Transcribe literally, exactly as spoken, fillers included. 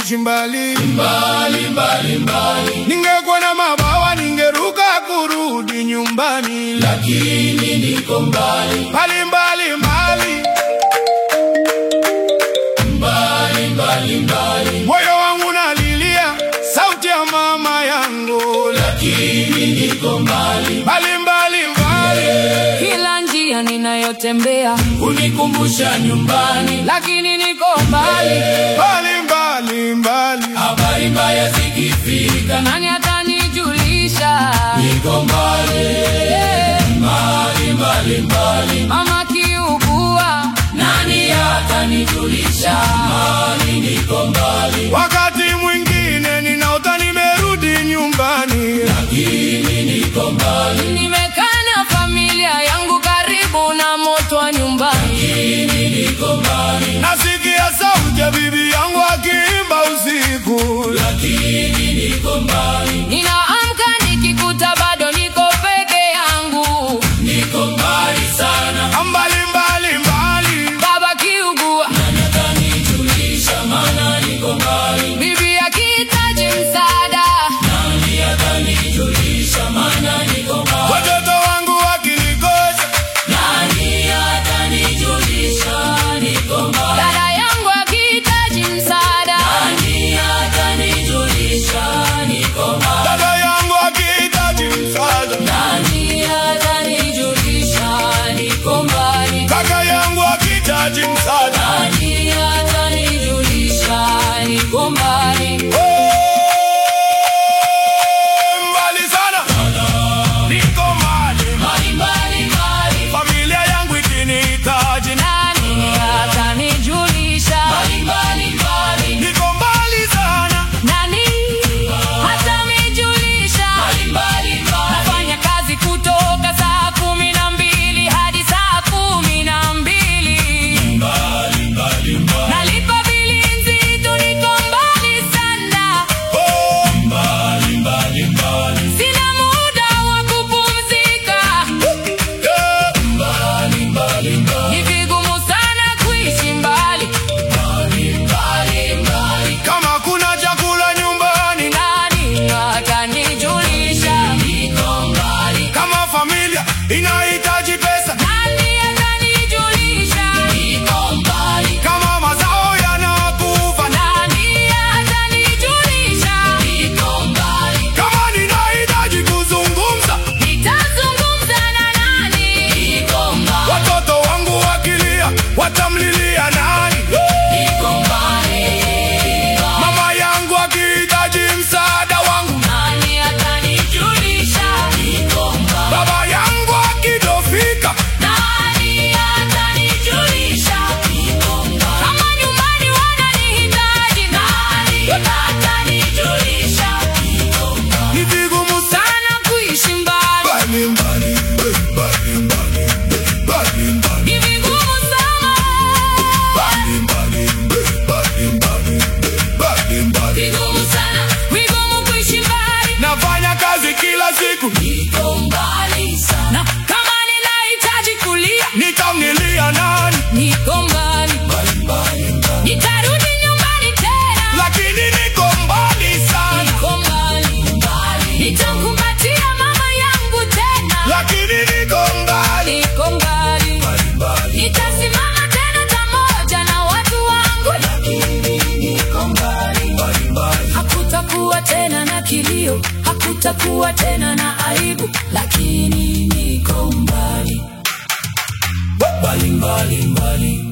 kuishi mbali mbali mbali mbali. Ningekuwa na mabawa ningeruka kurudi nyumbani, lakini niko mbali mbali mbali mbali mbali mbali mbali. Moyo wangu nalilia sauti ya mama yangu, lakini niko mbali mbali mbali mbali. Kila njia ninayotembea unikumbusha nyumbani, lakini niko mbali mbali mbali mbali. Habari mbaya zikifika, nani atanijulisha? Niko mbali mbali mbali mbali. Mama kiugua, nani atanijulisha? Mali niko mbali. Wakati mwingine ninaota nimerudi nyumbani, lakini niko mbali. Nimekaa na familia yangu karibu na moto wa nyumbani, lakini niko mbali. Nasikia sauti ya bibi yangu akiimba usiku, lakini niko mbali. Ninaamka nikikuta bado niko peke yangu, niko mbali sana, mbali mbali mbali. Baba kiugua, nani atanijulisha? Maana niko mbali. bibi akihitaji msaada, nani atanijulisha? Maana niko mbali. Watoto wangu wakinikosa, nani atanijulisha? Niko mbali. dada yangu akihitaji msaada, nani atanijulisha? Niko mbali. dada yangu akihitaji msaada, nani atanijulisha? Niko mbali. kaka yangu akihitaji msaada, Nani atanijulisha? Niko mbali. oh, mbali sana, niko mbali. mbali mbali mbali. Familia yangu ikinihitaji, Nani atanijulisha? mbali mbali mbali. niko mbali sana. Nani atanijulisha? mbali mbali mbali. Nafanya kazi kutoka saa kumi na mbili hadi saa kumi na mbili. mbali mbali mbali. Nalipa bili nzito, niko mbali sana. Oh, mbali mbali mbali. Sina muda wa kupumzika. yeah. mbali mbali mbali. Ni vigumu sana kuishi mbali. mbali mbali mbali. Kama kuna chakula nyumbani, Nani atanijulisha? niko mbali. kama familia inahitaji pesa, Nani atanijulisha? niko mbali. kama mazao yanakufa, Nani atanijulisha? niko mbali. kama ninahitaji kuzungumza, Nitazungumza na nani? niko mbali. watoto wangu wakilia watamlilia nani? niko mbali. Mama yangu akihitaji msaada wangu, Nani atanijulisha? niko mbali. baba yangu akidofika, Nani atanijulisha? niko mbali. Kama nyumbani wananihitaji, nani atanijulisha? niko mbali. ni vigumu Sana kuishi mbali, mbali mbali mbali mbali mbali mbali ni vigumu sana. mbali mbali mbali mbali mbali. Vigumu sana, vigumu kuishi mbali. Nafanya kazi kila siku, niko mbali sana. Na kama ninahitaji kulia, nitamlilia nani? niko mbali. mbali mbali mbali. Nitarudi nyumbani tena, Lakini niko mbali sana, niko mbali. mbali. Nitamkumbatia mama yangu tena, lakini niko mbali. niko mbali. mbali mbali. Nitasimama tena pamoja na watu wangu, niko mbali. mbali mbali. hakutakuwa tena na kilio, hakutakuwa tena na aibu, lakini niko mbali. mbali mbali mbali.